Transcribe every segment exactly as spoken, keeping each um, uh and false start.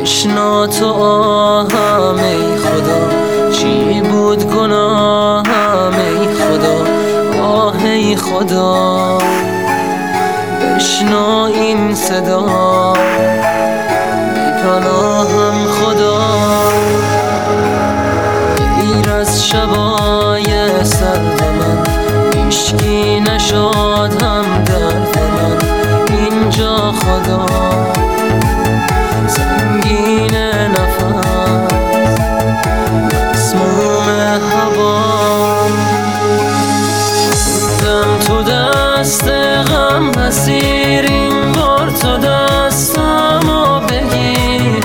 بشنا تو آهم ای خدا، چی بود گناهم ای خدا، آه ای خدا بشنا این صدا، بی پناهم خدا. غیر از شبای سرد من هیچکی نشاد هم درد من اینجا خدا، سنگین نفس مسموم هوا. موندم تو دست غم اسیر، این بار تو دستمو بگیر،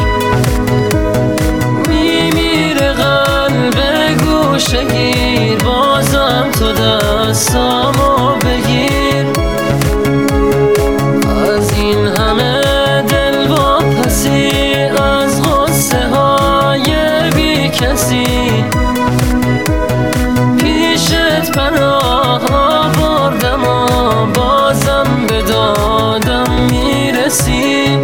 میمیره قلب گوشه گیر، بازم تو دستمو بگیر. از این همه دل واپسی، از غصه های بی کسی، پیشت پناه آوردم و بازم به دادم میرسی.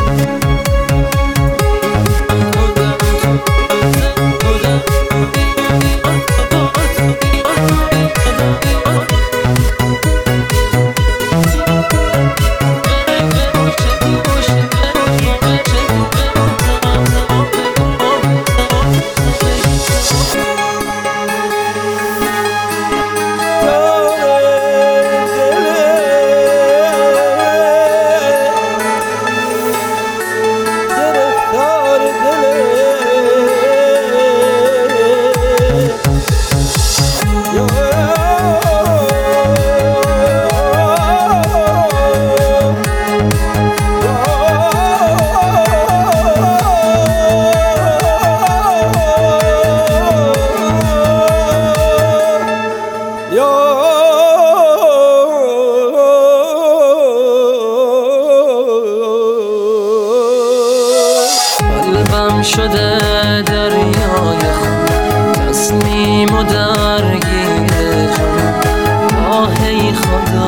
قلبم شده دریای خون، تسلیم و درگیر جنون، آه ای خدا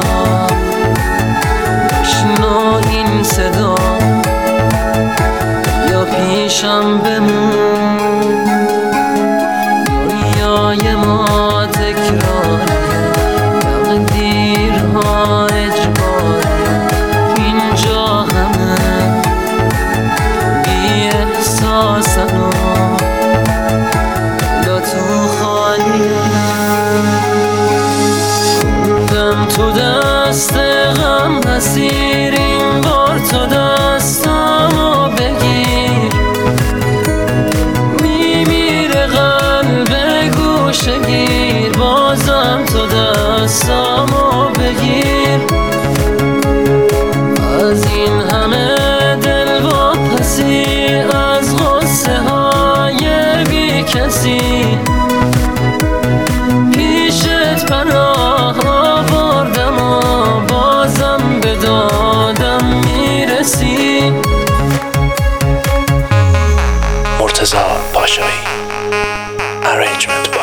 بشنو این صدا، یا پیشم بمون. دنیای ما تکراریه، تقدیرها اجباریه، اینجا همه بی احساسن و لا تو خالیه. موندم تو دست غم اسیر، این بار تو دستمو بگیر، میمیره قلب گوشه گیر، بازم تو دستمو بگیر. از این همه دل واپسی، از غصه های بی کسی، پیشت پناه آوردم و بازم به دادم میرسی. مرتضی پاشایی Arrangement